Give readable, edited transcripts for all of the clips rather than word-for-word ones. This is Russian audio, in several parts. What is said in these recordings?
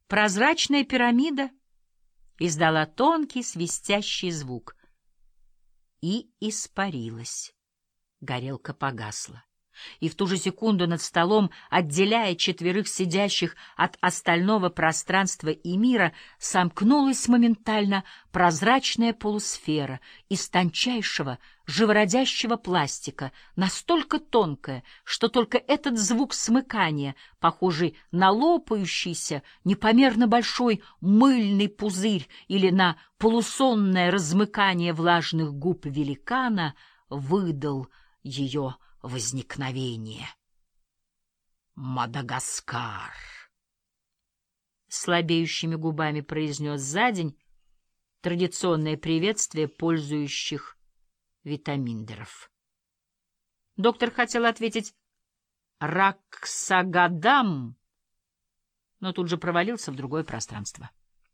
Прозрачная пирамида издала тонкий свистящий звук и испарилась. Горелка погасла. И в ту же секунду над столом, отделяя четверых сидящих от остального пространства и мира, сомкнулась моментально прозрачная полусфера из тончайшего, живородящего пластика, настолько тонкая, что только этот звук смыкания, похожий на лопающийся, непомерно большой мыльный пузырь или на полусонное размыкание влажных губ великана, выдал ее возникновение. «Мадагаскар!» Слабеющими губами произнес за день традиционное приветствие пользующих витаминдеров. Доктор хотел ответить «Раксагадам», но тут же провалился в другое пространство.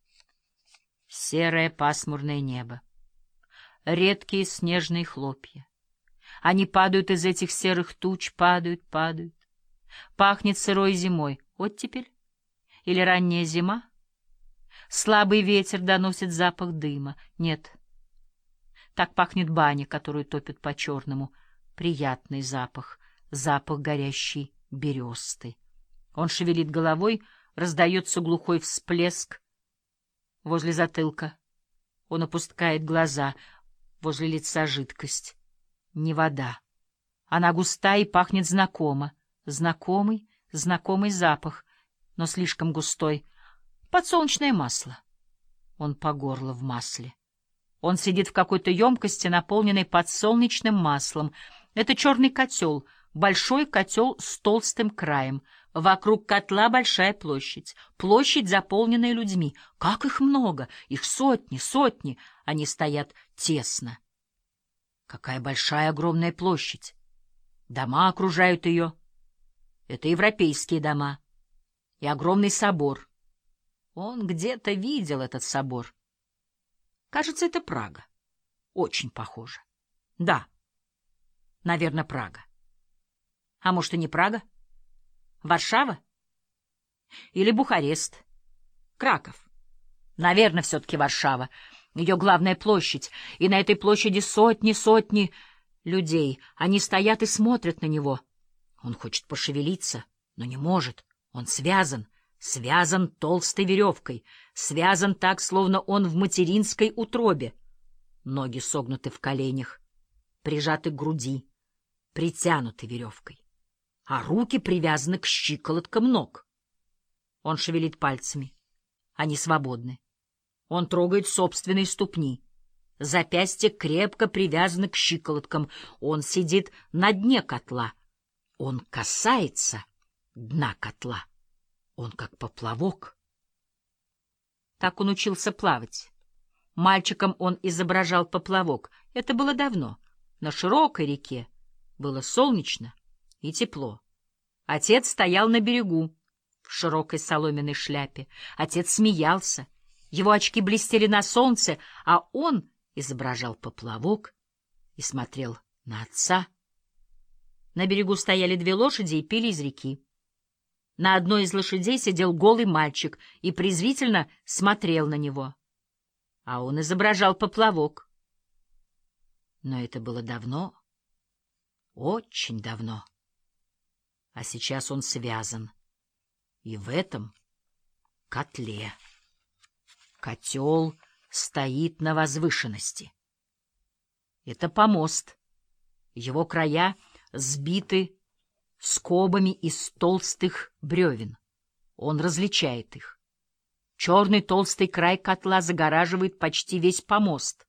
Серое пасмурное небо, редкие снежные хлопья. Они падают из этих серых туч, падают. Пахнет сырой зимой. Оттепель? Или ранняя зима? Слабый ветер доносит запах дыма. Нет. Так пахнет баня, которую топят по-черному. Приятный запах. Запах горящей бересты. Он шевелит головой, раздается глухой всплеск возле затылка. Он опускает глаза. Возле лица жидкость. Не вода. Она густая и пахнет знакомо. Знакомый запах, но слишком густой. Подсолнечное масло. Он по горло в масле. Он сидит в какой-то емкости, наполненной подсолнечным маслом. Это черный котел, большой котел с толстым краем. Вокруг котла большая площадь. Площадь, заполненная людьми. Как их много! Их сотни. Они стоят тесно. Какая большая, огромная площадь. Дома окружают ее. Это европейские дома. И огромный собор. Он где-то видел этот собор. Кажется, это Прага. Очень похоже. Да, наверное, Прага. А может, и не Прага? Варшава? Или Бухарест? Краков? Наверное, все-таки Варшава. Ее главная площадь, и на этой площади сотни людей. Они стоят и смотрят на него. Он хочет пошевелиться, но не может. Он связан толстой веревкой, связан так, словно он в материнской утробе. Ноги согнуты в коленях, прижаты к груди, притянуты веревкой, а руки привязаны к щиколоткам ног. Он шевелит пальцами. Они свободны. Он трогает собственные ступни. Запястья крепко привязаны к щиколоткам. Он сидит на дне котла. Он касается дна котла. Он как поплавок. Так он учился плавать. Мальчиком он изображал поплавок. Это было давно. На широкой реке было солнечно и тепло. Отец стоял на берегу в широкой соломенной шляпе. Отец смеялся. Его очки блестели на солнце, а он изображал поплавок и смотрел на отца. На берегу стояли две лошади и пили из реки. На одной из лошадей сидел голый мальчик и презрительно смотрел на него. А он изображал поплавок. Но это было давно, очень давно. А сейчас он связан. И в этом котле. Котел стоит на возвышенности. Это помост. Его края сбиты скобами из толстых бревен. Он различает их. Черный толстый край котла загораживает почти весь помост.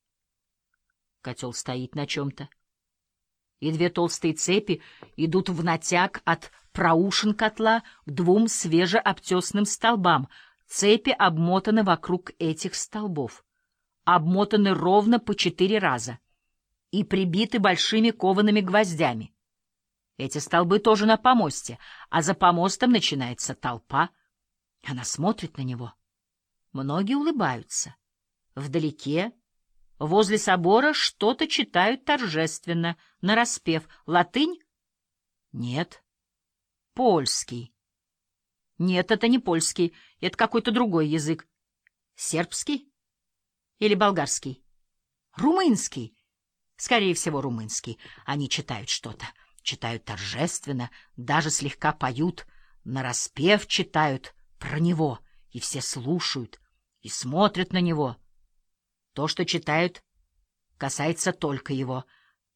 Котел стоит на чем-то. И две толстые цепи идут в натяг от проушин котла к двум свежеобтесанным столбам. Цепи обмотаны вокруг этих столбов. Обмотаны ровно по 4 раза и прибиты большими коваными гвоздями. Эти столбы тоже на помосте, а за помостом начинается толпа. Она смотрит на него. Многие улыбаются. Вдалеке, возле собора, что-то читают торжественно, нараспев. Латынь? Нет. Польский. Нет, это не польский, это какой-то другой язык. Сербский или болгарский? Румынский. Скорее всего, румынский. Они читают что-то. Читают торжественно, даже слегка поют, нараспев читают про него, и все слушают и смотрят на него. То, что читают, касается только его.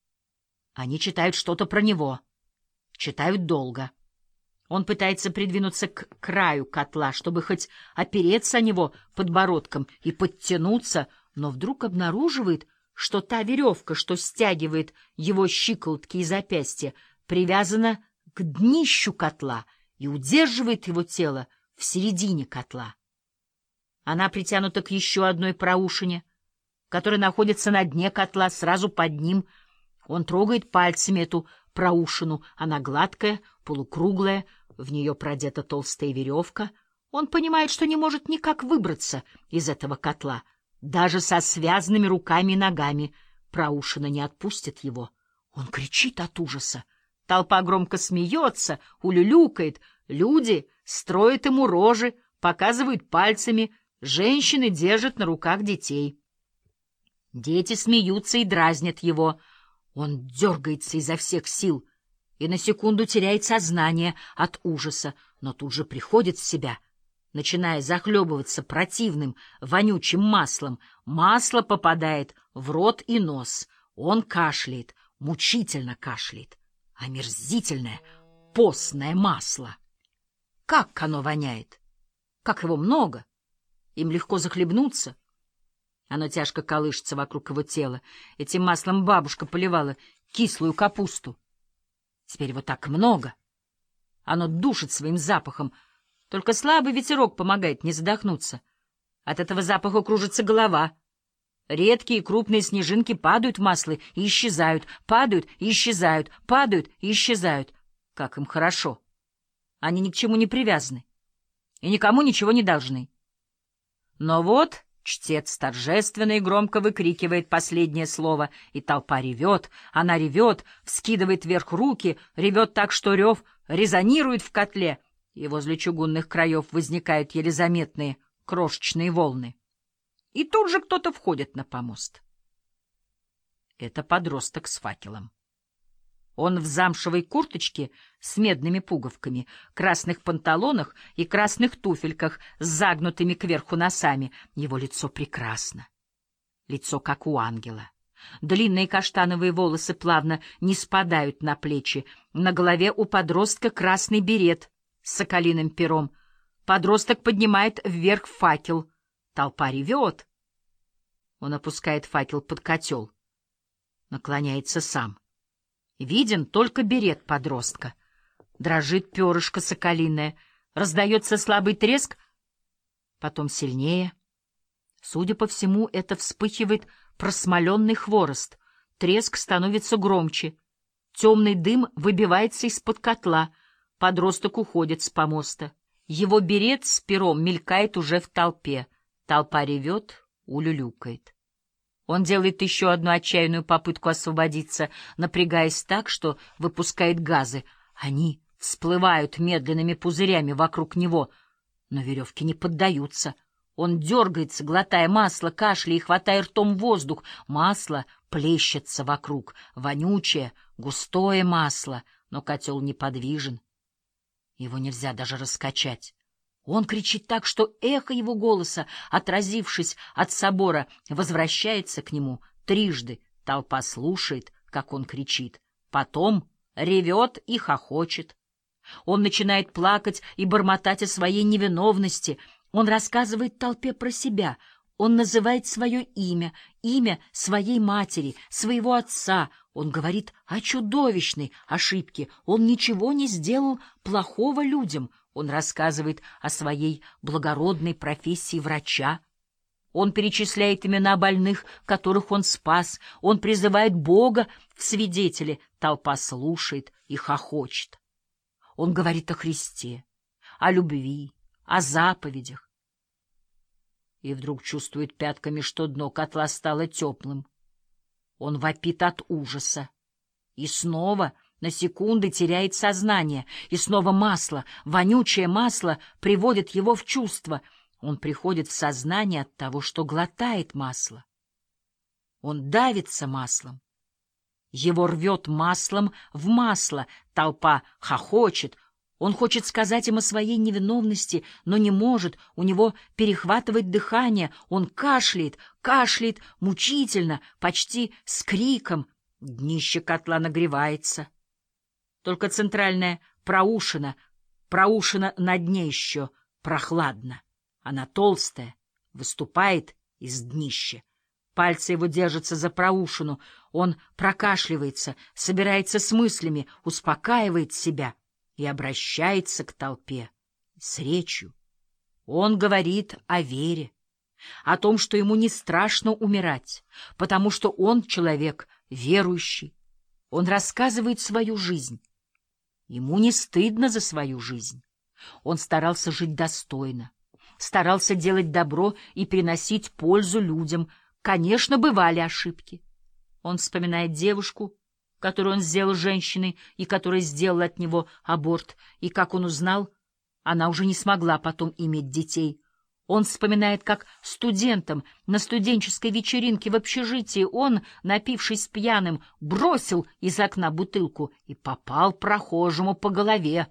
Они читают что-то про него, читают долго. Он пытается придвинуться к краю котла, чтобы хоть опереться о него подбородком и подтянуться, но вдруг обнаруживает, что та веревка, что стягивает его щиколотки и запястья, привязана к днищу котла и удерживает его тело в середине котла. Она притянута к еще одной проушине, которая находится на дне котла, сразу под ним. Он трогает пальцами эту проушину. Она гладкая, полукруглая, в нее продета толстая веревка. Он понимает, что не может никак выбраться из этого котла. Даже со связанными руками и ногами проушина не отпустит его. Он кричит от ужаса. Толпа громко смеется, улюлюкает. Люди строят ему рожи, показывают пальцами. Женщины держат на руках детей. Дети смеются и дразнят его. Он дергается изо всех сил и на секунду теряет сознание от ужаса, но тут же приходит в себя, начиная захлебываться противным, вонючим маслом. Масло попадает в рот и нос. Он кашляет, мучительно кашляет. Омерзительное, постное масло. Как оно воняет! Как его много! Им легко захлебнуться. Оно тяжко колышется вокруг его тела. Этим маслом бабушка поливала кислую капусту. Теперь его так много. Оно душит своим запахом. Только слабый ветерок помогает не задохнуться. От этого запаха кружится голова. Редкие крупные снежинки падают в масло и исчезают, падают и исчезают, падают и исчезают. Как им хорошо. Они ни к чему не привязаны и никому ничего не должны. Но вот чтец торжественно и громко выкрикивает последнее слово, и толпа ревет, она ревет, вскидывает вверх руки, ревет так, что рев резонирует в котле, и возле чугунных краев возникают еле заметные крошечные волны. И тут же кто-то входит на помост. Это подросток с факелом. Он в замшевой курточке с медными пуговками, красных панталонах и красных туфельках с загнутыми кверху носами. Его лицо прекрасно. Лицо, как у ангела. Длинные каштановые волосы плавно не спадают на плечи. На голове у подростка красный берет с соколиным пером. Подросток поднимает вверх факел. Толпа ревет. Он опускает факел под котел. Наклоняется сам. Виден только берет подростка. Дрожит перышко соколиное. Раздается слабый треск, потом сильнее. Судя по всему, это вспыхивает просмоленный хворост. Треск становится громче. Темный дым выбивается из-под котла. Подросток уходит с помоста. Его берет с пером мелькает уже в толпе. Толпа ревет, улюлюкает. Он делает еще одну отчаянную попытку освободиться, напрягаясь так, что выпускает газы. Они всплывают медленными пузырями вокруг него, но веревки не поддаются. Он дергается, глотая масло, кашляя и хватая ртом воздух. Масло плещется вокруг, вонючее, густое масло, но котел неподвижен. Его нельзя даже раскачать. Он кричит так, что эхо его голоса, отразившись от собора, возвращается к нему трижды. Толпа слушает, как он кричит. Потом ревет и хохочет. Он начинает плакать и бормотать о своей невиновности. Он рассказывает толпе про себя. Он называет свое имя, имя своей матери, своего отца. Он говорит о чудовищной ошибке. Он ничего не сделал плохого людям. Он рассказывает о своей благородной профессии врача. Он перечисляет имена больных, которых он спас. Он призывает Бога в свидетели. Толпа слушает и хохочет. Он говорит о Христе, о любви, о заповедях. И вдруг чувствует пятками, что дно котла стало теплым. Он вопит от ужаса. И снова на секунды теряет сознание, и снова масло, вонючее масло, приводит его в чувство. Он приходит в сознание от того, что глотает масло. Он давится маслом. Его рвет маслом в масло. Толпа хохочет. Он хочет сказать им о своей невиновности, но не может. У него перехватывает дыхание. Он кашляет, кашляет мучительно, почти с криком. Днище котла нагревается. Только центральная проушина на дне еще прохладна. Она толстая, выступает из днища. Пальцы его держатся за проушину. Он прокашливается, собирается с мыслями, успокаивает себя и обращается к толпе с речью. Он говорит о вере, о том, что ему не страшно умирать, потому что он человек верующий. Он рассказывает свою жизнь. Ему не стыдно за свою жизнь. Он старался жить достойно, старался делать добро и приносить пользу людям. Конечно, бывали ошибки. Он вспоминает девушку, которую он сделал женщиной и которая сделала от него аборт, и как он узнал, она уже не смогла потом иметь детей. Он вспоминает, как студентом на студенческой вечеринке в общежитии он, напившись пьяным, бросил из окна бутылку и попал прохожему по голове.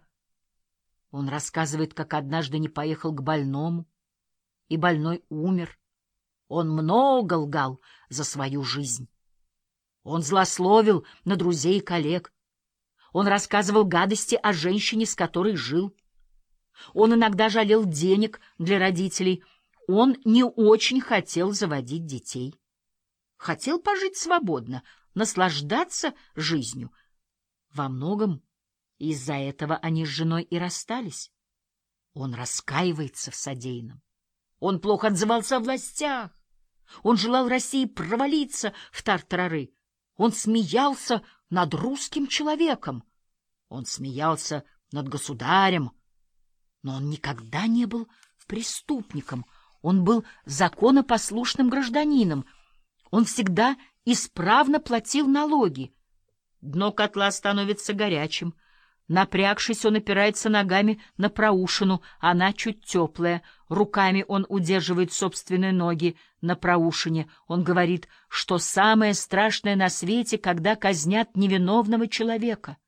Он рассказывает, как однажды не поехал к больному, и больной умер. Он много лгал за свою жизнь. Он злословил на друзей и коллег. Он рассказывал гадости о женщине, с которой жил. Он иногда жалел денег для родителей. Он не очень хотел заводить детей. Хотел пожить свободно, наслаждаться жизнью. Во многом из-за этого они с женой и расстались. Он раскаивается в содеянном. Он плохо отзывался о властях. Он желал России провалиться в тартарары. Он смеялся над русским человеком. Он смеялся над государем. Но он никогда не был преступником. Он был законопослушным гражданином. Он всегда исправно платил налоги. Дно котла становится горячим. Напрягшись, он опирается ногами на проушину, она чуть теплая. Руками он удерживает собственные ноги на проушине. Он говорит, что самое страшное на свете, когда казнят невиновного человека.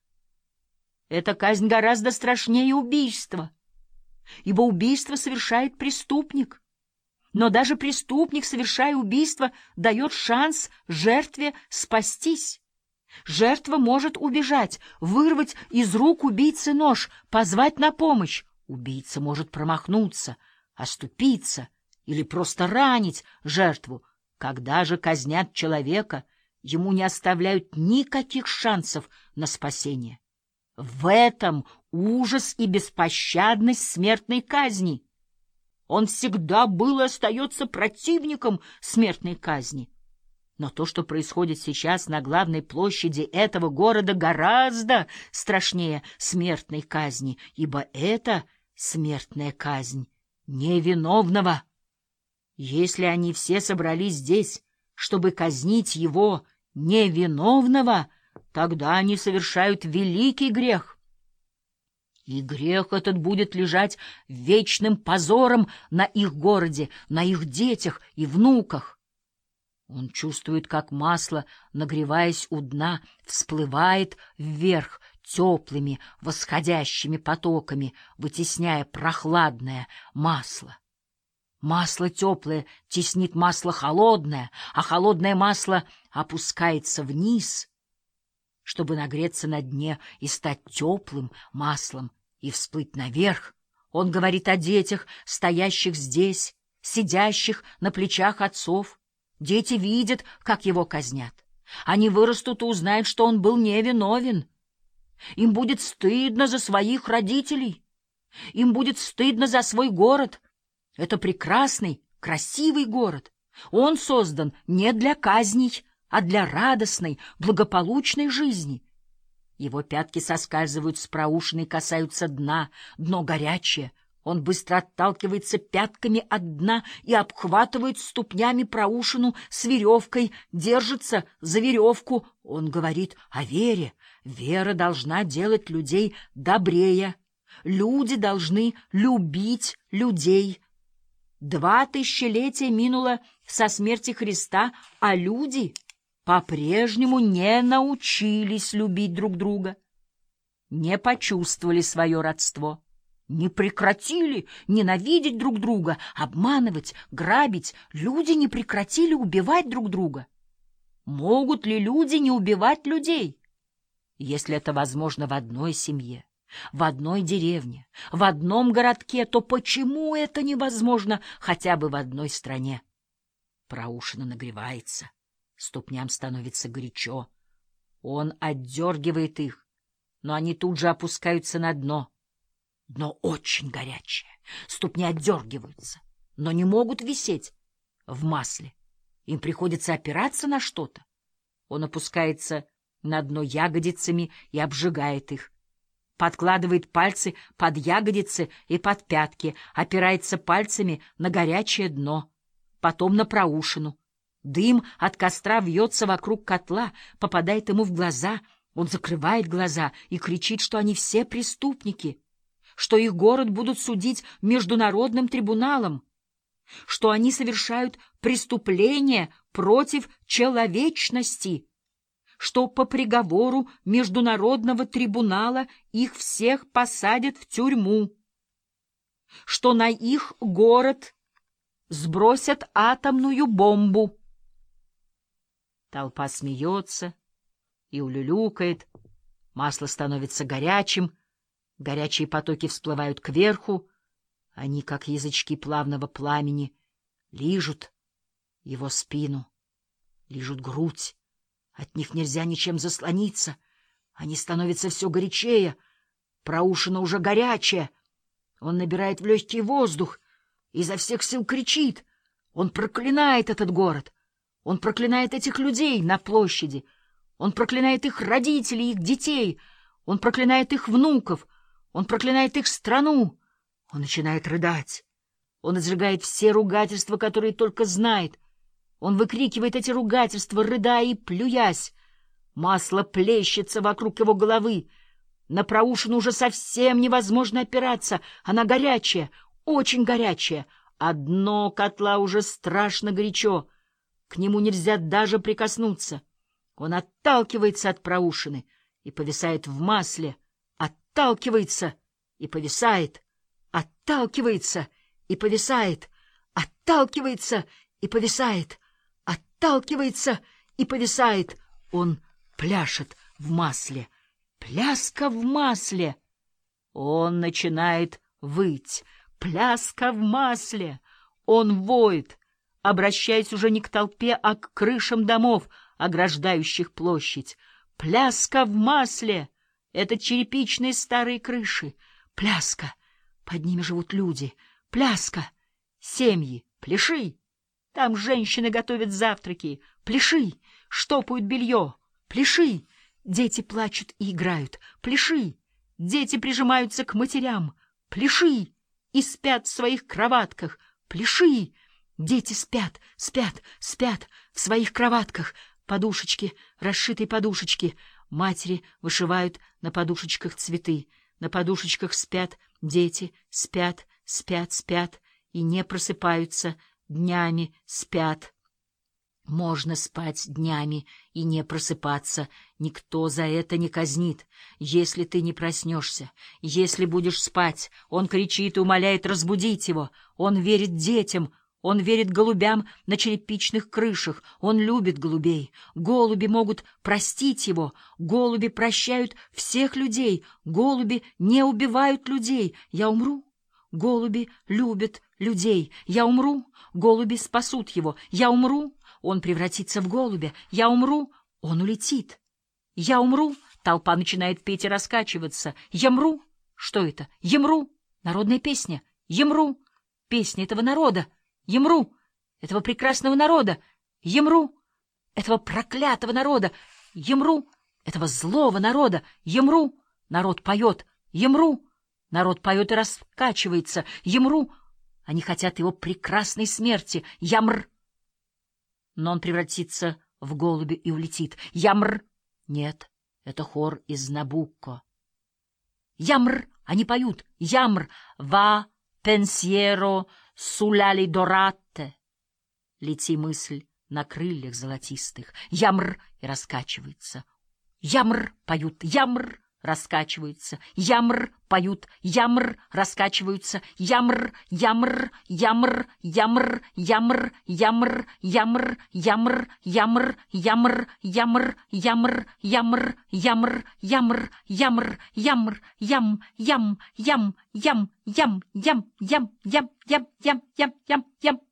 Эта казнь гораздо страшнее убийства, ибо убийство совершает преступник. Но даже преступник, совершая убийство, дает шанс жертве спастись. Жертва может убежать, вырвать из рук убийцы нож, позвать на помощь. Убийца может промахнуться, оступиться или просто ранить жертву. Когда же казнят человека, ему не оставляют никаких шансов на спасение. В этом ужас и беспощадность смертной казни. Он всегда был и остается противником смертной казни. Но то, что происходит сейчас на главной площади этого города, гораздо страшнее смертной казни, ибо это смертная казнь невиновного. Если они все собрались здесь, чтобы казнить его невиновного, тогда они совершают великий грех. И грех этот будет лежать вечным позором на их городе, на их детях и внуках. Он чувствует, как масло, нагреваясь у дна, всплывает вверх теплыми восходящими потоками, вытесняя прохладное масло. Масло теплое теснит масло холодное, а холодное масло опускается вниз, чтобы нагреться на дне и стать теплым маслом и всплыть наверх. Он говорит о детях, стоящих здесь, сидящих на плечах отцов. Дети видят, как его казнят. Они вырастут и узнают, что он был невиновен. Им будет стыдно за своих родителей. Им будет стыдно за свой город. Это прекрасный, красивый город. Он создан не для казней, а для радостной, благополучной жизни. Его пятки соскальзывают с проушины и касаются дна. Дно горячее. Он быстро отталкивается пятками от дна и обхватывает ступнями проушину с веревкой, держится за веревку. Он говорит о вере. Вера должна делать людей добрее. Люди должны любить людей. 2 тысячелетия минуло со смерти Христа, а люди по-прежнему не научились любить друг друга, не почувствовали свое родство, не прекратили ненавидеть друг друга, обманывать, грабить. Люди не прекратили убивать друг друга. Могут ли люди не убивать людей? Если это возможно в одной семье, в одной деревне, в одном городке, то почему это невозможно хотя бы в одной стране? Проушина нагревается, ступням становится горячо. Он отдергивает их, но они тут же опускаются на дно. Дно очень горячее, ступни отдергиваются, но не могут висеть в масле. Им приходится опираться на что-то. Он опускается на дно ягодицами и обжигает их. Подкладывает пальцы под ягодицы и под пятки, опирается пальцами на горячее дно, потом на проушину. Дым от костра вьется вокруг котла, попадает ему в глаза. Он закрывает глаза и кричит, что они все преступники, что их город будут судить международным трибуналом, что они совершают преступления против человечности, что по приговору международного трибунала их всех посадят в тюрьму, что на их город сбросят атомную бомбу. Толпа смеется и улюлюкает, масло становится горячим, горячие потоки всплывают кверху, они, как язычки плавного пламени, лижут его спину, лижут грудь. От них нельзя ничем заслониться. Они становятся все горячее. Проушина уже горячая. Он набирает в легкий воздух, изо всех сил кричит. Он проклинает этот город. Он проклинает этих людей на площади. Он проклинает их родителей, их детей. Он проклинает их внуков. Он проклинает их страну. Он начинает рыдать. Он изрыгает все ругательства, которые только знает. Он выкрикивает эти ругательства, рыдая и плюясь. Масло плещется вокруг его головы. На проушину уже совсем невозможно опираться. Она горячая, очень горячая, а дно котла уже страшно горячо. К нему нельзя даже прикоснуться. Он отталкивается от проушины и повисает в масле. Отталкивается и повисает. Отталкивается и повисает. Отталкивается и повисает. Отталкивается и повисает. Он пляшет в масле. Пляска в масле. Он начинает выть. Пляска в масле. Он воет, обращаясь уже не к толпе, а к крышам домов, ограждающих площадь. Пляска в масле. Это черепичные старые крыши. Пляска. Под ними живут люди. Пляска. Семьи. Пляши. Там женщины готовят завтраки. Пляши. Штопают белье. Пляши. Дети плачут и играют. Пляши. Дети прижимаются к матерям. Пляши. И спят в своих кроватках. Пляши. Дети спят, спят, спят в своих кроватках. Подушечки, расшитые подушечки. Матери вышивают на подушечках цветы. На подушечках спят дети, спят, спят, спят и не просыпаются. Днями спят. Можно спать днями и не просыпаться. Никто за это не казнит. Если ты не проснешься, если будешь спать, он кричит и умоляет разбудить его. Он верит детям, он верит голубям на черепичных крышах. Он любит голубей. Голуби могут простить его. Голуби прощают всех людей. Голуби не убивают людей. Я умру. Голуби любят людей. Я умру. Голуби спасут его. Я умру. Он превратится в голубя. Я умру. Он улетит. Я умру. Толпа начинает петь и раскачиваться. Ямру. Что это? Ямру. Народная песня. Ямру. Песня этого народа. Ямру. Этого прекрасного народа. Ямру. Этого проклятого народа. Ямру. Этого злого народа. Ямру. Народ поет. Ямру. Народ поет и раскачивается. Ямру! Они хотят его прекрасной смерти. Ямр! Но он превратится в голубя и улетит. Ямр! Нет, это хор из Набукко. Ямр! Они поют. Ямр! Ва пенсьеро суляли доратте. Лети, мысль, на крыльях золотистых. Ямр! И раскачивается. Ямр! Поют. Ямр! Раскачиваются. Ямр! Поют. Ямр! Раскачиваются. Ямр! Ямр! Ямр! Ямр! Ямр! Ямр! Ямр! Ямр! Ямр! Ямр! Ямр! Ямр! Ямр! Ямр! Ямр! Ямр! Ямр! Ям! Ям! Ям! Ям! Ям! Ям! Ям! Ям! Ям! Ям! Ям! Ям!